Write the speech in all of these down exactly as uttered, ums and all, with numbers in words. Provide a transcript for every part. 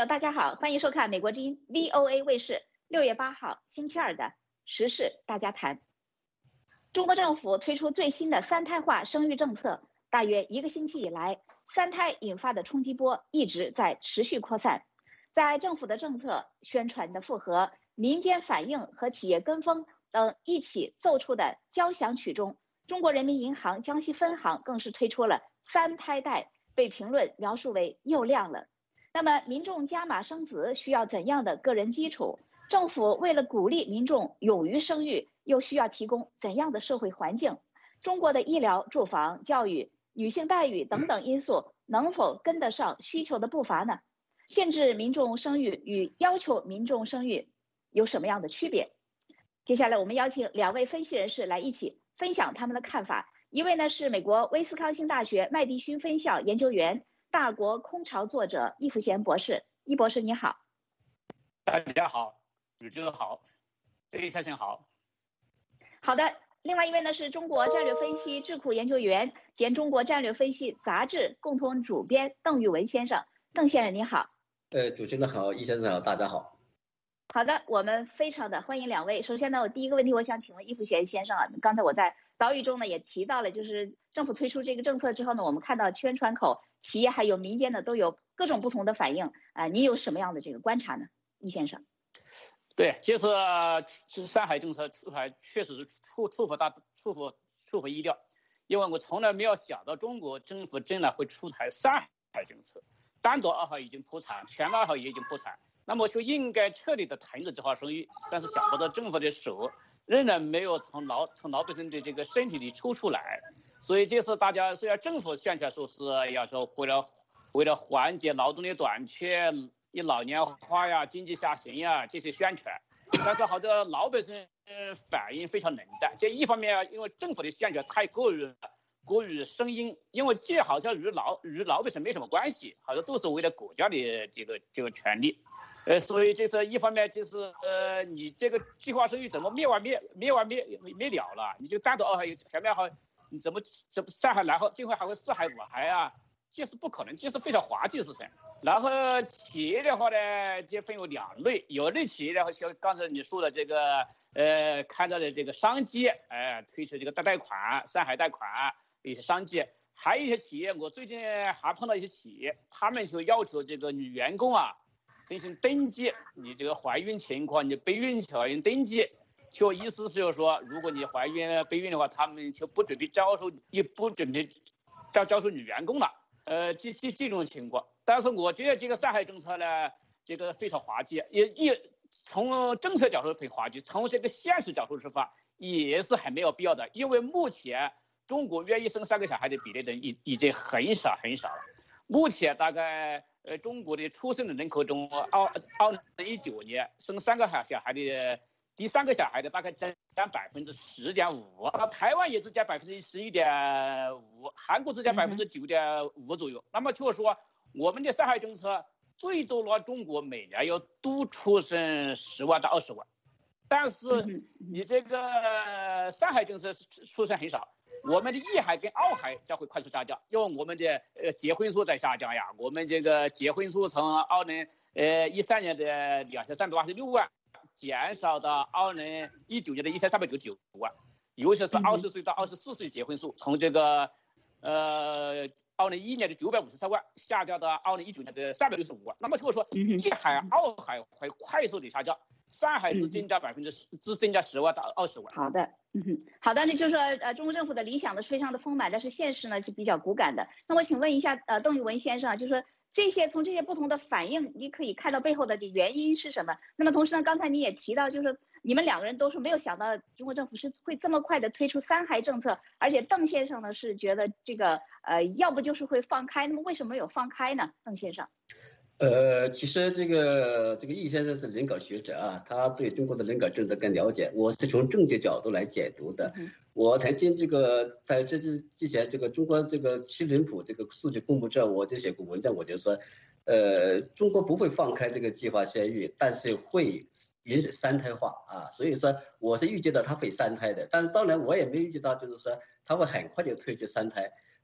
友，大家好，欢迎收看美国之音 V O A 卫视六月八号星期二的时事大家谈。中国政府推出最新的三胎化生育政策，大约一个星期以来，三胎引发的冲击波一直在持续扩散。在政府的政策宣传的附和、民间反应和企业跟风等一起奏出的交响曲中，中国人民银行江西分行更是推出了三胎贷，被评论描述为又亮了。那么民众加码生子需要怎样的个人基础？政府为了鼓励民众勇于生育，又需要提供怎样的社会环境？中国的医疗、住房、教育、女性待遇等等因素能否跟得上需求的步伐呢？限制民众生育与要求民众生育有什么样的区别？接下来我们邀请两位分析人士来一起分享他们的看法。一位呢是美国威斯康星大学麦迪逊分校研究员、大国空巢作者易福贤博士。易博士你好。 大家好，主持人好，易先生好。 好的，另外一位呢是中国战略分析智库研究员兼中国战略分析杂志共同主编邓玉文先生。邓先生你好。 呃，主持人好，易先生好，大家好。 好的，我们非常的欢迎两位。首先呢，我第一个问题我想请问易福贤先生啊，刚才我在导语中呢也提到了，就是政府推出这个政策之后呢，我们看到宣传口、企业还有民间呢都有各种不同的反应啊、呃，你有什么样的这个观察呢，易先生？ 对，就是上海政策出台确实是出出乎大出乎出乎意料，因为我从来没有想到中国政府真的会出台上海政策。单独二号已经破产，全二号也已经破产，那么就应该彻底的停止计划生育，但是想不到政府的手仍然没有从老从老百姓的这个身体里抽出来，所以这次大家虽然政府宣传说是要说为了为了缓解劳动力短缺、以老年化呀、经济下行呀这些宣传，但是好多老百姓反应非常冷淡。这一方面因为政府的宣传太过于过于生硬，因为这好像与老与老百姓没什么关系，好像都是为了国家的这个这个权利。呃，所以就是一方面就是呃，你这个计划生育怎么灭完灭灭完灭灭了了？你就单独二孩全面号，你怎么怎么三孩然后今后还会四孩五孩啊？这是不可能，这是非常滑稽的事情。然后企业的话呢，就分为两类，有类企业的话，像刚才你说的这个呃，看到的这个商机，哎、呃，推出这个贷贷款、三孩贷款一些商机，还有一些企业，我最近还碰到一些企业，他们就要求这个女员工啊。进行登记，你这个怀孕情况，你备孕条件登记，就意思就是说，如果你怀孕备孕的话，他们就不准备招收，也不准备招招收女员工了。呃，这这这种情况，但是我觉得这个上海政策呢，这个非常滑稽，也也从政策角度很滑稽，从这个现实角度出发，也是很没有必要的，因为目前中国愿意生三个小孩的比例的已已经很少很少了，目前大概。呃，中国的出生的人口中，二二零一九年生三个小孩的，第三个小孩的大概占百分之十点五，台湾也只占百分之十一点五，韩国只占百分之九点五左右。那么就是说，我们的上海政策最多呢，中国每年要多出生十万到二十万，但是你这个上海政策出生很少。我们的一孩跟二孩将会快速下降，因为我们的呃结婚数在下降呀。我们这个结婚数从二零呃一三年的两千三百八十六万，减少到二零一九年的一千三百九十九万，尤其是二十岁到二十四岁结婚数，从这个呃二零一一年的九百五十三万下降到二零一九年的三百六十五万。那么就是说，一孩二孩会快速的下降。上海只增加百分之十，只增加十万到二十万。 好的，嗯哼，好的，那就是说，呃，中国政府的理想呢是非常的丰满，但是现实呢是比较骨感的。那我请问一下，呃，邓玉文先生啊，就是说这些从这些不同的反应，你可以看到背后的原因是什么？那么同时呢，刚才你也提到，就是你们两个人都是没有想到中国政府是会这么快的推出三孩政策，而且邓先生呢是觉得这个呃，要不就是会放开，那么为什么没有放开呢？邓先生。 呃，其实这个这个易先生是人口学者啊，他对中国的人口政策更了解。我是从政治角度来解读的。我曾经这个在这之之前，这个中国这个七人谱这个数据公布之后，我就写过文章，我就说，呃，中国不会放开这个计划生育，但是会允许三胎化啊。所以说，我是预计到他会三胎的，但是当然我也没预计到，就是说他会很快就推出三胎。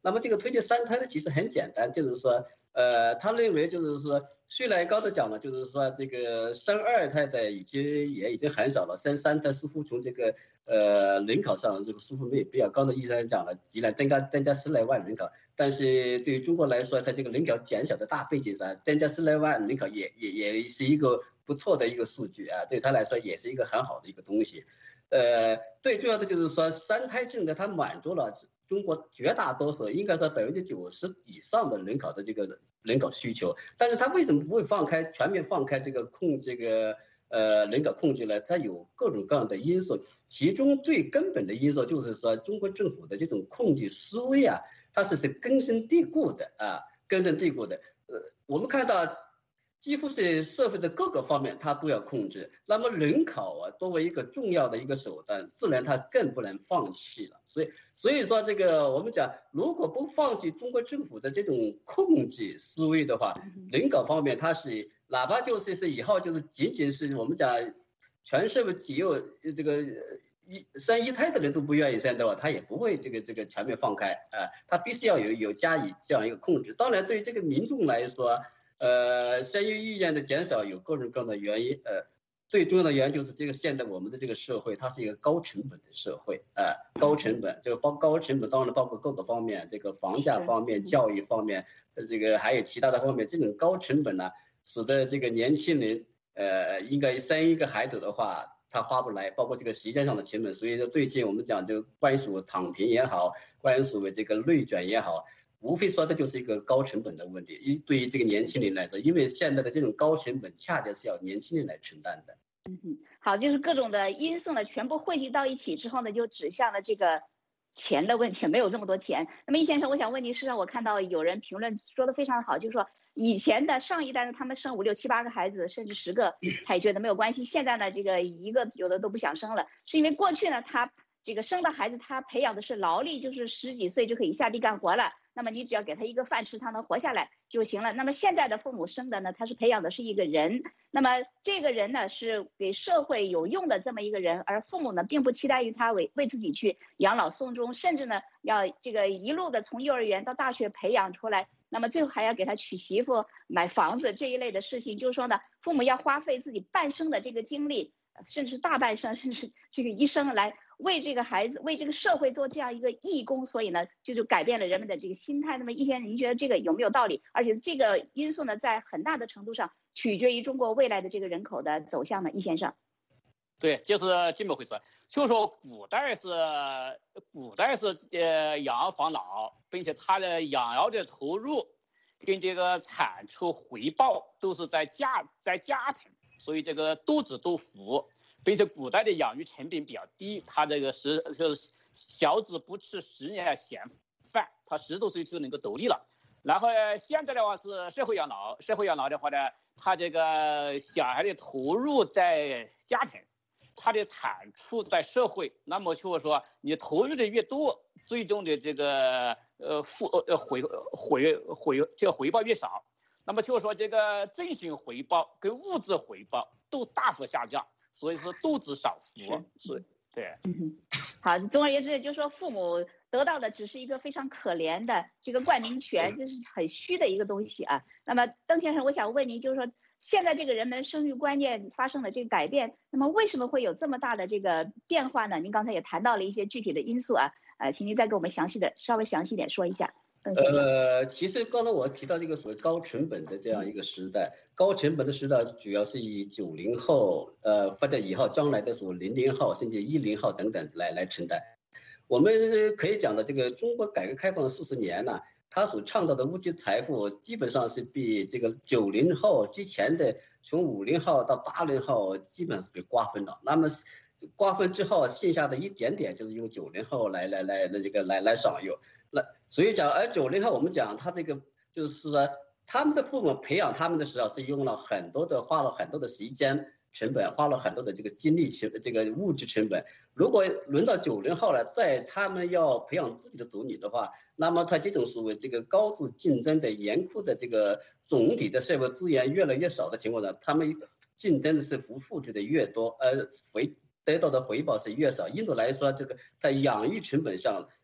那么这个推荐三胎呢，其实很简单，就是说，呃，他认为就是说，虽然刚才讲了，就是说这个生二胎的已经也已经很少了，生三胎似乎从这个呃人口上这个似乎没有必要。刚才医生讲了，既然增加增加十来万人口，但是对于中国来说，它这个人口减少的大背景上，增加十来万人口也也也是一个不错的一个数据啊，对他来说也是一个很好的一个东西。呃，最重要的就是说，三胎政策它满足了中国绝大多数，应该说百分之九十以上的人口的这个人口需求。但是它为什么不会放开全面放开这个控这个呃人口控制呢？它有各种各样的因素，其中最根本的因素就是说，中国政府的这种控制思维啊，它是是根深蒂固的啊，根深蒂固的。呃，我们看到。几乎是社会的各个方面，它都要控制。那么人口啊，作为一个重要的一个手段，自然它更不能放弃了。所以，所以说这个我们讲，如果不放弃中国政府的这种控制思维的话，人口方面它是哪怕就是是以后就是仅仅是我们讲，全社会只有这个一生一胎的人都不愿意生的话，他也不会这个这个全面放开啊，他必须要有有加以这样一个控制。当然，对于这个民众来说。呃，生育意愿的减少有各种各样的原因，呃，最重要的原因就是这个现在我们的这个社会，它是一个高成本的社会，呃，高成本，这个包高成本当然包括各个方面，这个房价方面、教育方面，呃，这个还有其他的方面，这种高成本呢，使得这个年轻人，呃，应该生一个孩子的话，他花不来，包括这个时间上的成本，所以说最近我们讲就关于所谓躺平也好，关于所谓这个内卷也好。无非说的就是一个高成本的问题，一对于这个年轻人来说，因为现在的这种高成本恰恰是要年轻人来承担的。 嗯哼，好，就是各种的因素呢，全部汇集到一起之后呢，就指向了这个钱的问题，没有这么多钱。那么易先生，我想问你，事实上我看到有人评论说的非常好，就是说以前的上一代呢，他们生五六七八个孩子，甚至十个，他也觉得没有关系。现在呢，这个一个有的都不想生了，是因为过去呢，他这个生的孩子他培养的是劳力，就是十几岁就可以下地干活了。那么你只要给他一个饭吃，他能活下来就行了。那么现在的父母生的呢，他是培养的是一个人，那么这个人呢是给社会有用的这么一个人，而父母呢并不期待于他为为自己去养老送终，甚至呢要这个一路的从幼儿园到大学培养出来，那么最后还要给他娶媳妇、买房子这一类的事情，就是说呢，父母要花费自己半生的这个精力，甚至是大半生，甚至这个一生来。为这个孩子，为这个社会做这样一个义工，所以呢，就就改变了人们的这个心态。那么，易先生，您觉得这个有没有道理？而且这个因素呢，在很大的程度上取决于中国未来的这个人口的走向呢？易先生， 对，就是这么回事。就是说，古代是古代是呃养防老，并且他的养老的投入跟这个产出回报都是在家在家庭，所以这个多子多福。并且古代的养育成本比较低，他这个十就是小子不吃十年闲饭，他十多岁就能够独立了。然后现在的话是社会养老，社会养老的话呢，他这个小孩的投入在家庭，他的产出在社会。那么就是说，你投入的越多，最终的这个呃付呃回回回这个回报越少。那么就是说，这个精神回报跟物质回报都大幅下降。所以说多子少福，是，对， 嗯，好，总而言之，就是说父母得到的只是一个非常可怜的这个冠名权，这是很虚的一个东西啊。那么，邓先生，我想问您，就是说现在这个人们生育观念发生了这个改变，那么为什么会有这么大的这个变化呢？您刚才也谈到了一些具体的因素啊，呃，请您再给我们详细的稍微详细点说一下。 呃，其实刚才我提到这个所谓高成本的这样一个时代，高成本的时代主要是以九零后，呃，或者以后将来的所谓零零后甚至一零后等等来来承担。我们可以讲的这个中国改革开放四十年呢，它所创造的物质财富基本上是比这个九零后之前的从五零后到八零后基本上是被瓜分了。那么瓜分之后，剩下的一点点就是用九零后来来来的这个来来享用。那所以讲，而九零后我们讲他这个就是说，他们的父母培养他们的时候是用了很多的，花了很多的时间成本，花了很多的这个精力成这个物质成本。如果轮到九零后了，在他们要培养自己的子女的话，那么他这种所谓这个高度竞争的严酷的这个总体的社会资源越来越少的情况下，他们竞争的是付付出的越多，而回得到的回报是越少。印度来说，这个在养育成本上。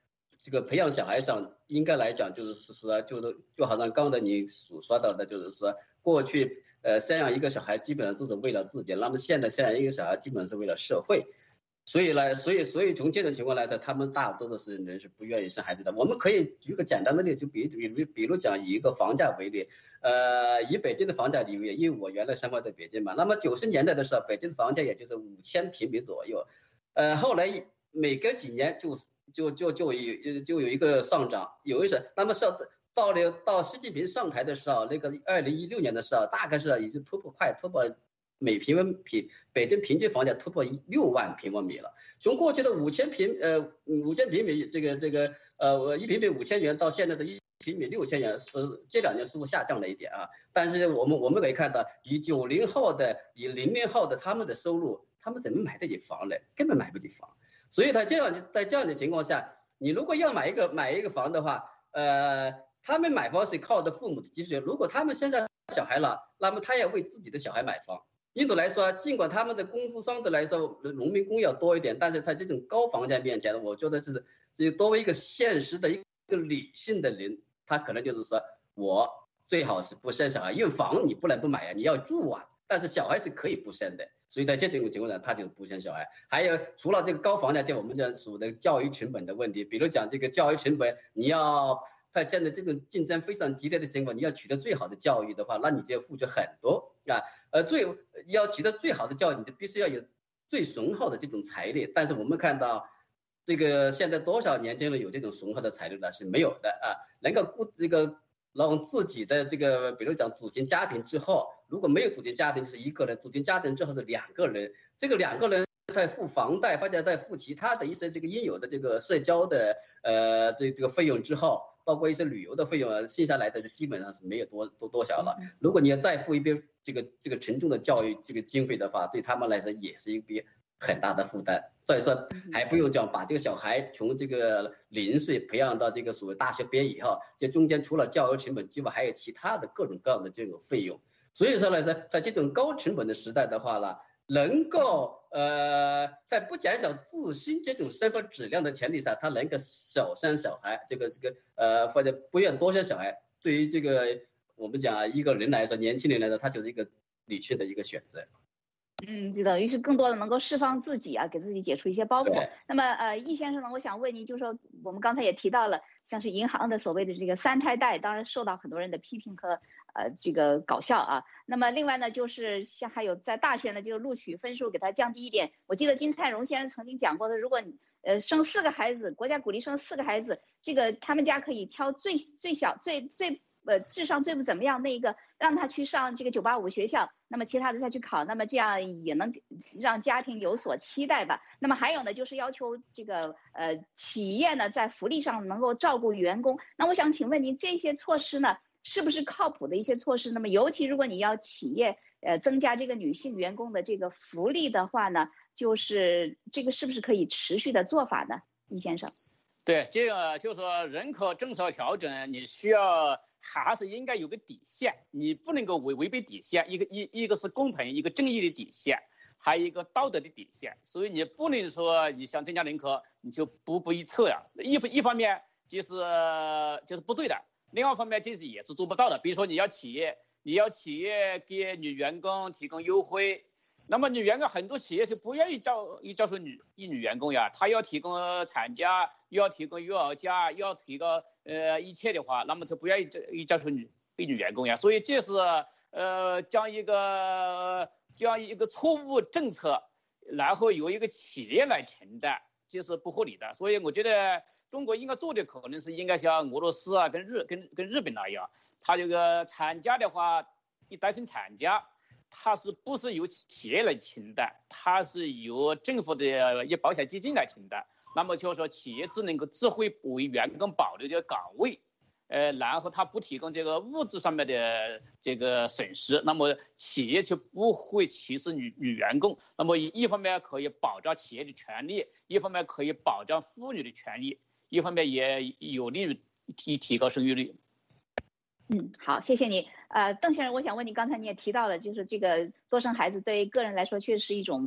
这个培养小孩上，应该来讲就是说，就是就好像刚才你所说到的，就是说过去呃生养一个小孩基本上都是为了自己，那么现在生养一个小孩基本上是为了社会。所以呢，所以所以从这种情况来说，他们大多数是人是不愿意生孩子的。我们可以举个简单的例子，就比比如比如讲以一个房价为例，呃，以北京的房价里面，因为我原来生活在北京嘛，那么九十年代的时候，北京的房价也就是五千平米左右，呃，后来每隔几年就就就就有就有一个上涨，有一次，那么是到了到习近平上台的时候，那个二零一六年的时候，大概是已经突破快突破。每平方米，北京平均房价突破六万平方米了。从过去的五千平，呃，五千平米，这个这个，呃，一平米五千元，到现在的一平米六千元，是这两年似乎下降了一点啊。但是我们我们可以看到，以九零后的，以零零后的他们的收入，他们怎么买得起房呢？根本买不起房。所以他这样在这样的情况下，你如果要买一个买一个房的话，呃，他们买房是靠着父母的积蓄。如果他们现在小孩了，那么他也为自己的小孩买房。因此来说，尽管他们的工资相对来说农民工要多一点，但是在这种高房价面前，我觉得是这作为一个现实的一个理性的人，他可能就是说，我最好是不生小孩，因为房你不能不买啊，你要住啊，但是小孩是可以不生的，所以在这种情况下，他就不生小孩。还有除了这个高房价，就我们讲属的教育成本的问题，比如讲这个教育成本，你要在现在这种竞争非常激烈的情况，你要取得最好的教育的话，那你就要付出很多啊。呃，最要取得最好的教育，你就必须要有最雄厚的这种财力。但是我们看到，这个现在多少年轻人有这种雄厚的财力呢？是没有的啊。能够顾这个让自己的这个，比如讲组建家庭之后，如果没有组建家庭是一个人，组建家庭之后是两个人，这个两个人在付房贷，或者在付其他的一些这个应有的这个社交的呃这这个费用之后。包括一些旅游的费用啊，剩下来的基本上是没有多多多少了。如果你要再付一笔这个这个沉重的教育这个经费的话，对他们来说也是一笔很大的负担。所以说还不用讲把这个小孩从这个零岁培养到这个所谓大学毕业以后，这中间除了教育成本之外，还有其他的各种各样的这种费用。所以说来说，在这种高成本的时代的话呢，能够呃在不减少自身这种生活质量的前提下，他能够少生小孩，这个这个呃或者不愿多生小孩，对于这个我们讲一个人来说，年轻人来说，他就是一个理性的一个选择。 嗯，就等于是更多的能够释放自己啊，给自己解除一些包袱。那么呃，易先生呢，我想问您，就是说我们刚才也提到了，像是银行的所谓的这个三胎贷，当然受到很多人的批评和呃这个搞笑啊。那么另外呢，就是像还有在大学呢，就是录取分数给它降低一点。我记得金灿荣先生曾经讲过的，如果你呃生四个孩子，国家鼓励生四个孩子，这个他们家可以挑最最小最最。呃，智商最不怎么样那个，让他去上这个九八五学校，那么其他的再去考，那么这样也能让家庭有所期待吧。那么还有呢，就是要求这个呃企业呢在福利上能够照顾员工。那我想请问您，这些措施呢是不是靠谱的一些措施？那么尤其如果你要企业呃增加这个女性员工的这个福利的话呢，就是这个是不是可以持续的做法呢？易先生。 对，这个就是说人口政策调整，你需要还是应该有个底线，你不能够违违背底线。一个一一个是公平，一个正义的底线，还有一个道德的底线。所以你不能说你想增加人口，你就不不一策呀。一一方面就是就是不对的，另外一方面就是也是做不到的。比如说你要企业，你要企业给女员工提供优惠。那么女员工很多企业是不愿意招一招收女一女员工呀，他要提供产假，又要提供育儿假，又要提供呃一切的话，那么就不愿意一招收女一女员工呀。所以这是呃将一个将一个错误政策，然后由一个企业来承担，这是不合理的。所以我觉得中国应该做的可能是应该像俄罗斯啊跟日跟跟日本那样，他这个产假的话，一单身产假。它是不是由企业来承担？它是由政府的一保险基金来承担。那么就是说，企业只能够只会为员工保留这个岗位，呃，然后它不提供这个物质上面的这个损失，那么企业就不会歧视女女员工。那么一方面可以保障企业的权利，一方面可以保障妇女的权利，一方面也有利于提提高生育率。 嗯，好，谢谢你。呃，邓先生，我想问你，刚才你也提到了，就是这个多生孩子对个人来说确实是一种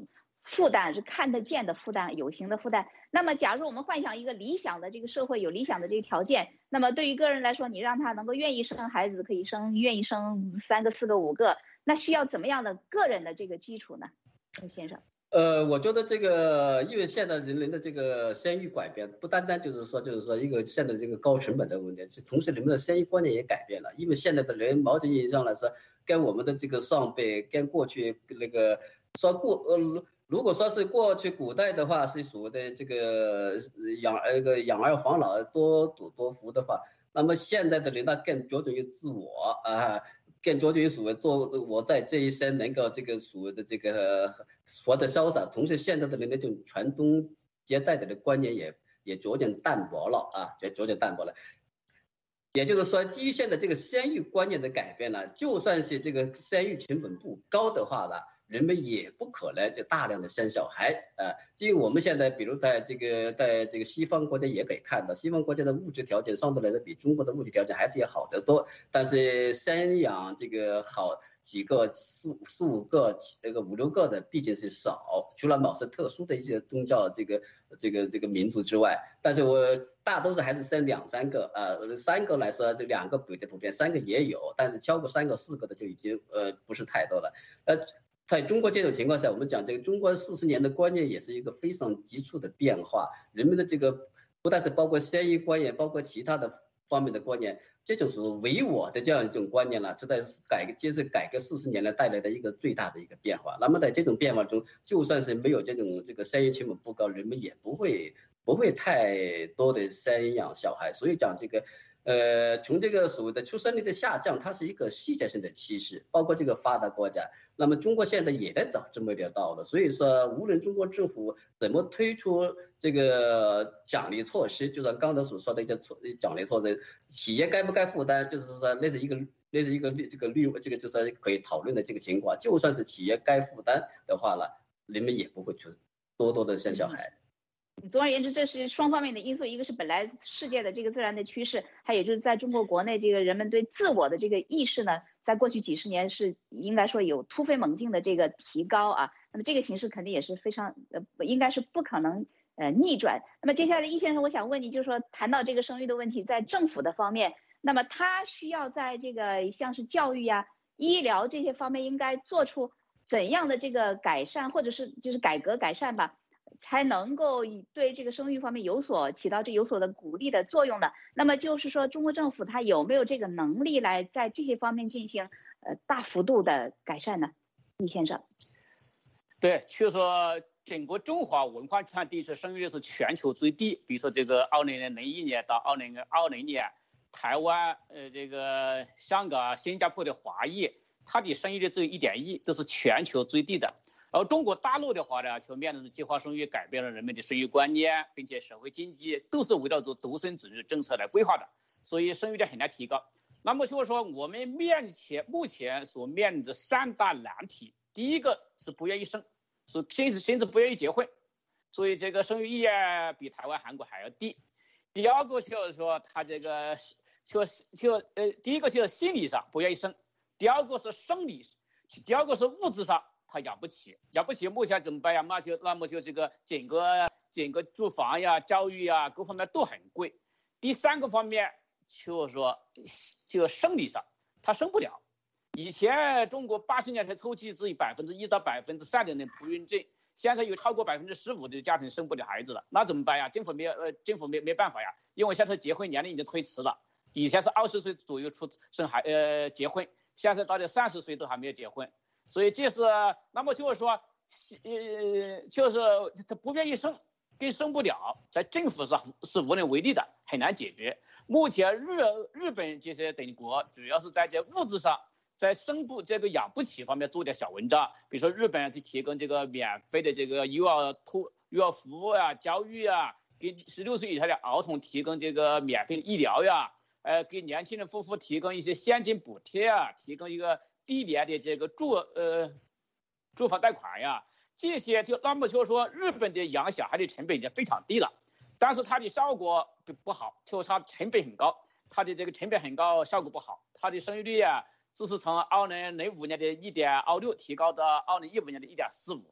负担，是看得见的负担，有形的负担。那么，假如我们幻想一个理想的这个社会，有理想的这个条件，那么对于个人来说，你让他能够愿意生孩子，可以生，愿意生三个、四个、五个，那需要怎么样的个人的这个基础呢，陈先生？ 呃，我觉得这个，因为现在人们的这个生育改变，不单单就是说，就是说一个现在这个高成本的问题，是同时人们的生育观念也改变了。因为现在的人，某种意义上来说，跟我们的这个上辈，跟过去那个说过，呃，如果说是过去古代的话，是所谓的这个养那个养儿防老，多赌多福的话，那么现在的人呢，更着重于自我啊。更着重于所谓做我在这一生能够这个所谓的这个活得潇洒，同时现在的人那种传宗接代的观念也也逐渐淡薄了啊，也逐渐淡薄了。也就是说，基于现在这个生育观念的改变呢，就算是这个生育成本不高的话呢，人们也不可能就大量的生小孩啊、呃，因为我们现在比如在这个在这个西方国家也可以看到，西方国家的物质条件相对来说比中国的物质条件还是要好得多，但是生养这个好几个四四五个这个五六个的毕竟是少，除了某些特殊的一些宗教这个这个这个民族之外，但是我大多数还是生两三个啊、呃，三个来说这两个比较普遍，三个也有，但是超过三个四个的就已经呃不是太多了，呃。在中国这种情况下，我们讲这个中国四十年的观念也是一个非常急促的变化，人们的这个不但是包括生育观念，包括其他的方面的观念，这种属于唯我的这样一种观念了，是在改革接着改革四十年来带来的一个最大的一个变化。那么在这种变化中，就算是没有这种这个生育成本不高，人们也不会不会太多的生养小孩。所以讲这个。呃，从这个所谓的出生率的下降，它是一个细节性的趋势，包括这个发达国家。那么中国现在也在找这么一条道路，所以说，无论中国政府怎么推出这个奖励措施，就像刚才所说的一些措奖励措施，企业该不该负担，就是说那是一个那是一个这个率，这个就是可以讨论的这个情况。就算是企业该负担的话了，人们也不会去多多的生小孩。 总而言之，这是双方面的因素，一个是本来世界的这个自然的趋势，还有就是在中国国内这个人们对自我的这个意识呢，在过去几十年是应该说有突飞猛进的这个提高啊。那么这个形势肯定也是非常呃，应该是不可能呃逆转。那么接下来易先生，我想问你，就是说谈到这个生育的问题，在政府的方面，那么他需要在这个像是教育呀、医疗这些方面应该做出怎样的这个改善，或者是就是改革改善吧？才能够对这个生育方面有所起到这有所的鼓励的作用的。那么就是说，中国政府它有没有这个能力来在这些方面进行呃大幅度的改善呢？易先生， 对，就是说整个中华文化圈地区生育率是全球最低。比如说这个二零零一年到二零二零年，台湾、呃这个香港、新加坡的华裔，它的生育率只有一点一，这是全球最低的。而中国大陆的话呢，就面临着计划生育改变了人们的生育观念，并且社会经济都是围绕着独生子女政策来规划的，所以生育率很难提高。那么就是说，我们面前目前所面临的三大难题，第一个是不愿意生，是甚至甚至不愿意结婚，所以这个生育意愿比台湾、韩国还要低。第二个就是说，他这个就就呃，第一个就是心理上不愿意生，第二个是生理，第二个是物质上。他养不起，养不起，目前怎么办呀？那就那么就这个整个整个住房呀、教育呀各方面都很贵。第三个方面就是说，就生理上他生不了。以前中国八十年代初期只有百分之一到百分之三的人不孕症，现在有超过百分之十五的家庭生不了孩子了，那怎么办呀？政府没有呃政府没没办法呀，因为现在结婚年龄已经推迟了，以前是二十岁左右出生孩呃结婚，现在到了三十岁都还没有结婚。所以这是，那么就是说，呃，就是他不愿意生，跟生不了，在政府上是无能为力的，很难解决。目前日日本这些等国主要是在这物质上，在生不这个养不起方面做点小文章，比如说日本就提供这个免费的这个幼儿托幼儿服务啊、教育啊，给十六岁以下的儿童提供这个免费的医疗呀，呃，给年轻人夫妇提供一些现金补贴啊，提供一个低廉的这个住呃住房贷款呀，这些就那么就是说，日本的养小孩的成本已经非常低了，但是它的效果不好，就是它成本很高，它的这个成本很高，效果不好，它的生育率啊，只是从二零零五年的一点二六提高到二零一五年的一点四五，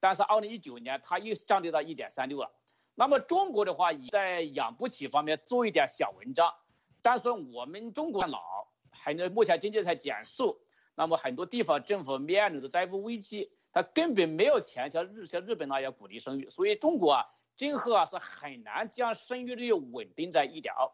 但是二零一九年它又降低到一点三六了。那么中国的话，在养不起方面做一点小文章，但是我们中国老，很多目前经济在减速，那么很多地方政府面临的债务危机，它根本没有钱像日像日本那样鼓励生育，所以中国啊，今后啊是很难将生育率稳定在一点二。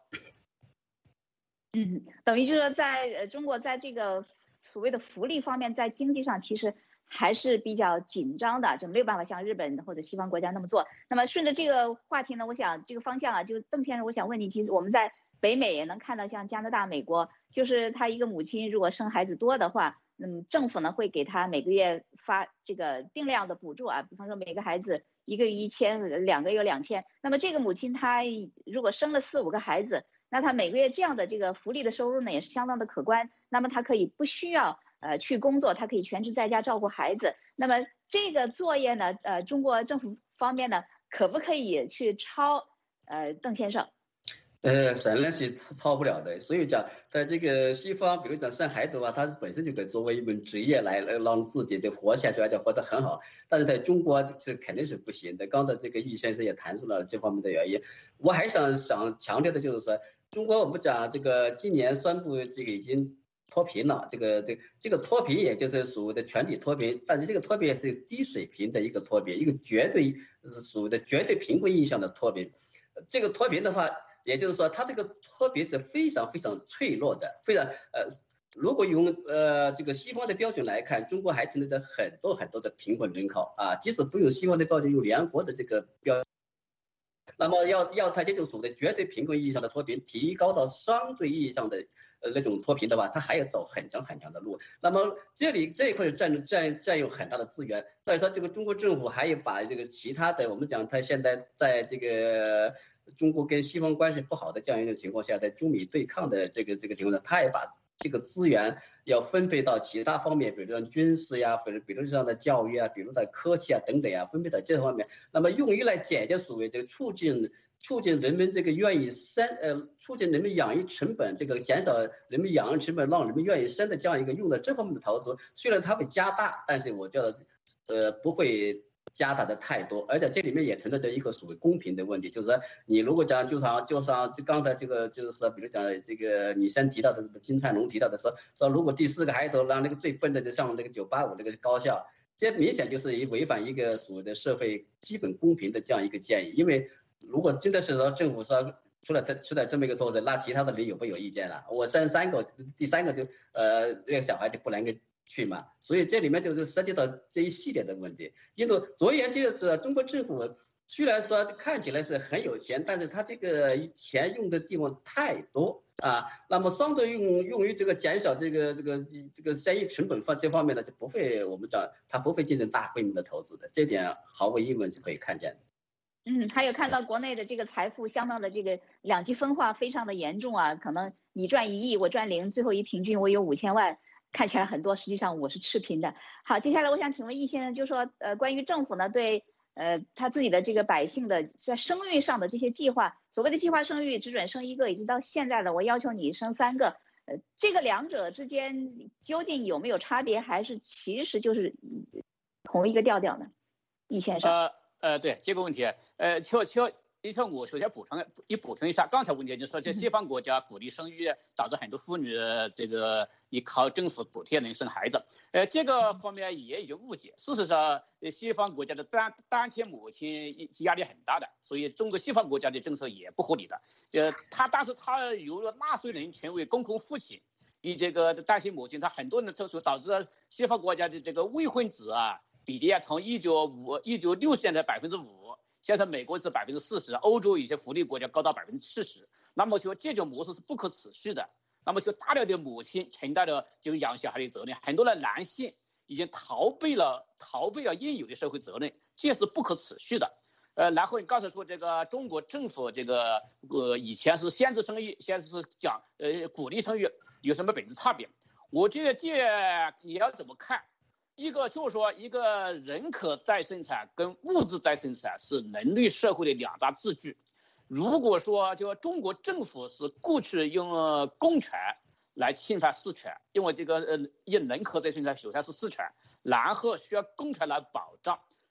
嗯，等于就是说在呃中国在这个所谓的福利方面，在经济上其实还是比较紧张的，就没有办法像日本或者西方国家那么做。那么顺着这个话题呢，我想这个方向啊，就邓先生，我想问你，其实我们在北美也能看到，像加拿大、美国，就是他一个母亲如果生孩子多的话，嗯，政府呢会给他每个月发这个定量的补助啊，比方说每个孩子一个月一千，两个月两千。那么这个母亲她如果生了四五个孩子，那她每个月这样的这个福利的收入呢也是相当的可观。那么她可以不需要呃去工作，她可以全职在家照顾孩子。那么这个作业呢，呃，中国政府方面呢，可不可以去抄呃邓先生？ 呃，显然是超不了的。所以讲，在这个西方，比如讲生孩子的话，他本身就可以作为一门职业来让自己的活下去，而且活得很好。但是在中国，这肯定是不行的。刚才这个易先生也谈出了这方面的原因。我还想想强调的就是说，中国我们讲这个今年宣布这个已经脱贫了，这个这个这个脱贫也就是所谓的全体脱贫，但是这个脱贫也是低水平的一个脱贫，一个绝对是所谓的绝对贫困意义上的脱贫。这个脱贫的话，也就是说，它这个脱贫是非常非常脆弱的，非常呃，如果用呃这个西方的标准来看，中国还存在着很多很多的贫困人口啊，即使不用西方的标准，用联合国的这个标准，那么要要它这种所谓的绝对贫困意义上的脱贫提高到相对意义上的呃那种脱贫的话，它还要走很长很长的路。那么这里这一块占占占用很大的资源，所以说这个中国政府还有把这个其他的，我们讲它现在在这个中国跟西方关系不好的这样一种情况下，在中美对抗的这个这个情况下，他也把这个资源要分配到其他方面，比如说军事呀，或者比如像的教育啊，比如在科技啊等等啊，分配到这方面，那么用于来解决所谓的促进促进人们这个愿意生呃，促进人们养育成本，这个减少人们养育成本，让人们愿意生的这样一个用在这方面的投资，虽然它会加大，但是我觉得呃不会加大的太多，而且这里面也存在着一个所谓公平的问题，就是说你如果讲就像就像就刚才这个就是说，比如讲这个你先提到的金灿荣提到的说说，如果第四个孩子让那个最笨的就上那个九八五那个高校，这明显就是一违反一个所谓的社会基本公平的这样一个建议，因为如果真的是说政府说出了出了这么一个措施，那其他的人有没有意见了？我生三个，第三个就呃那个小孩就不能够去嘛，所以这里面就是涉及到这一系列的问题。因为总而言之，这中国政府虽然说看起来是很有钱，但是他这个钱用的地方太多啊，那么相对用用于这个减少这个这个这个生意成本方这方面呢，就不会我们讲它不会进行大规模的投资的，这点毫无疑问是可以看见的。 嗯，还有看到国内的这个财富相当的这个两极分化非常的严重啊，可能你赚一亿，我赚零，最后一平均我有五千万，看起来很多，实际上我是赤贫的。好，接下来我想请问易先生，就说呃关于政府呢对呃他自己的这个百姓的在生育上的这些计划，所谓的计划生育只准生一个，已经到现在了，我要求你生三个，呃这个两者之间究竟有没有差别，还是其实就是同一个调调呢？易先生。 呃呃，对这个问题，呃，就就你说我首先补充一补充一下，刚才问题就是说，在西方国家鼓励生育，导致很多妇女这个依靠政府补贴能生孩子，呃，这个方面也有误解。事实上，西方国家的单单亲母亲压力很大的，所以中国西方国家的政策也不合理的。呃，他但是他由纳税人成为公共父亲，以这个单亲母亲，他很多人都说导致西方国家的这个未婚子啊。比例啊，从一九五一九六十年的百分之五，现在美国是百分之四十，欧洲一些福利国家高到百分之四十。那么说这种模式是不可持续的。那么说大量的母亲承担了这个养小孩的责任，很多的男性已经逃避了逃避了应有的社会责任，这是不可持续的。呃，然后你刚才说这个中国政府这个呃以前是限制生育，现在是讲呃鼓励生育，有什么本质差别？我觉得这你要怎么看？一个就是说，一个人口再生产跟物质再生产是人类社会的两大支柱。如果说就中国政府是过去用公权来侵犯私权，因为这个呃，因人口再生产首先是私权，然后需要公权来保障。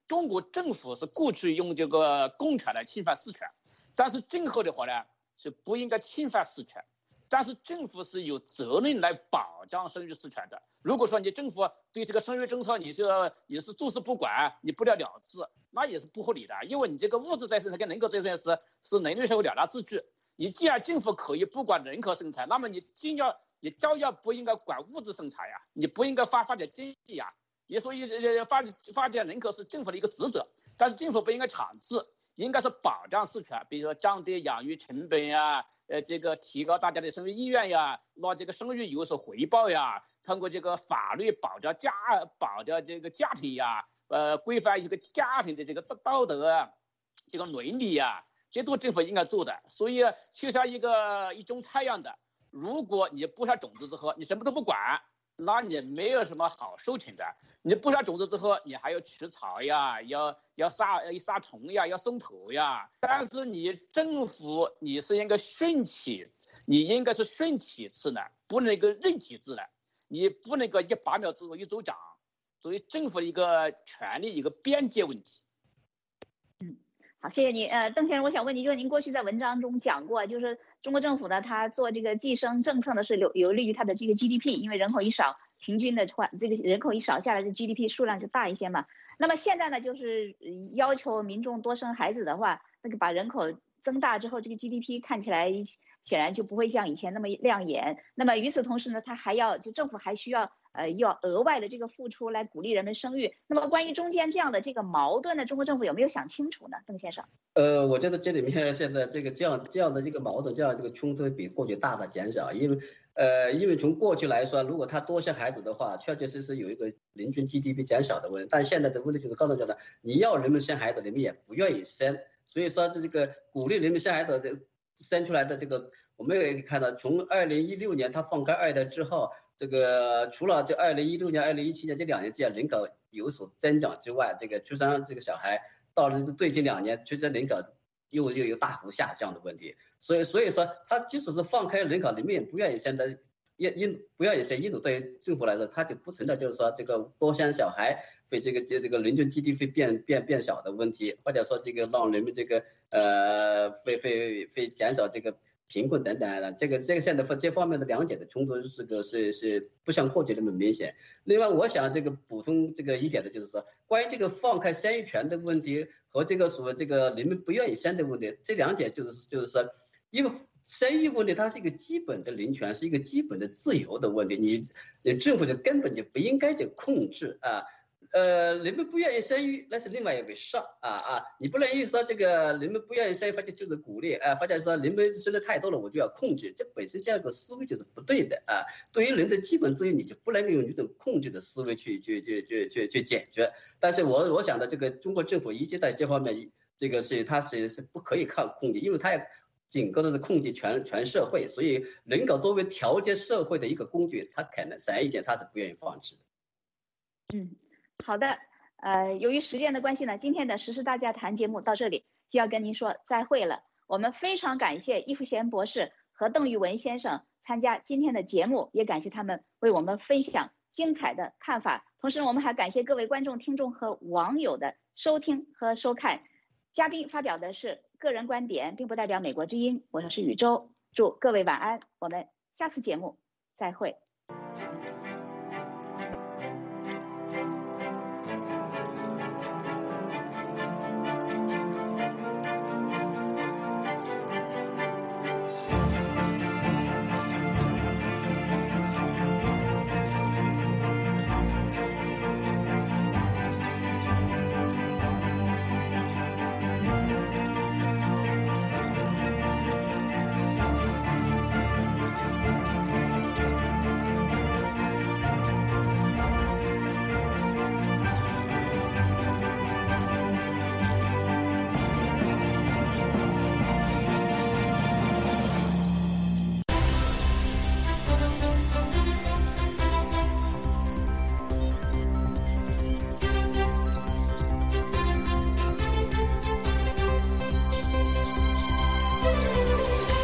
中国政府是过去用这个公权来侵犯私权，但是今后的话呢是不应该侵犯私权，但是政府是有责任来保障生育私权的。如果说你政府对这个生育政策你是你是坐视不管，你不了了之，那也是不合理的，因为你这个物质再生产跟人口再生产是是人类社会两大支柱。你既然政府可以不管人口生产，那么你尽要你照样不应该管物质生产呀，你不应该发发展经济呀。也所以发发展人口是政府的一个职责，但是政府不应该强制，应该是保障私权，比如说降低养育成本呀，呃，这个提高大家的生育意愿呀，让这个生育有所回报呀，通过这个法律保障家保障这个家庭呀，呃，规范一个家庭的这个道德啊，这个伦理呀。这都政府应该做的，所以就像一个一种菜一样的，如果你播下种子之后，你什么都不管，那你没有什么好收成的。你播下种子之后，你还要除草呀，要要杀要杀虫呀，要松土呀。但是你政府你是应该顺其，你应该是顺其自然，不能够任其自然，你不能够一拔苗助一周长。所以政府的一个权利一个边界问题。 嗯。好，谢谢你。呃，邓先生，我想问你，就是您过去在文章中讲过，就是中国政府呢，它做这个计生政策呢，是有有利于它的这个 G D P， 因为人口一少，平均的话，这个人口一少下来，这 G D P 数量就大一些嘛。那么现在呢，就是要求民众多生孩子的话，那个把人口增大之后，这个 G D P 看起来显然就不会像以前那么亮眼。那么与此同时呢，它还要就政府还需要。呃，要额外的这个付出来鼓励人们生育。那么关于中间这样的这个矛盾呢，中国政府有没有想清楚呢？邓先生？ 呃，我觉得这里面现在这个这样这样的这个矛盾，这样这个冲突比过去大大减少。因为呃，因为从过去来说，如果他多生孩子的话，确确实实有一个人均 G D P 减少的问题。但现在的问题就是告诉大家，你要人们生孩子，人们也不愿意生。所以说这个鼓励人们生孩子的生出来的这个，我们也看到，从二零一六年他放开二胎之后。这个除了这二零一六年、二零一七年这两年间人口有所增长之外，这个出生这个小孩到了最近两年出生人口又又有大幅下降的问题。所以所以说，他即使是放开人口，人们也不愿意生的，因因不愿意生，因此对于政府来说，它就不存在就是说这个多生小孩会这个这这个人均 G D P 变变变小的问题，或者说这个让人们这个呃会会会减少这个。贫困等等的，这个这个现在这方面的两者的冲突是个是是不像过去那么明显。另外，我想这个补充这个一点的就是说，关于这个放开生育权的问题和这个所谓这个人们不愿意生的问题，这两点就是就是说，因为生育问题它是一个基本的人权，是一个基本的自由的问题，你你政府就根本就不应该去控制啊。呃，人们不愿意生育，那是另外一回事啊啊！你不能一说这个人们不愿意生育，或者就是鼓励啊，或者说人们生的太多了，我就要控制，这本身这样一个思维就是不对的啊！对于人的基本自由，你就不能够用这种控制的思维去去去去去去解决。但是我我想的这个中国政府一直在这方面，这个是它是是不可以靠控制，因为它要整个的是控制全全社会，所以人口作为调节社会的一个工具，它可能闪一点，它是不愿意放弃的。 嗯。好的，呃，由于时间的关系呢，今天的时事大家谈节目到这里就要跟您说再会了。我们非常感谢易富贤博士和邓玉文先生参加今天的节目，也感谢他们为我们分享精彩的看法。同时，我们还感谢各位观众、听众和网友的收听和收看。嘉宾发表的是个人观点，并不代表美国之音。我是宇宙，祝各位晚安，我们下次节目再会。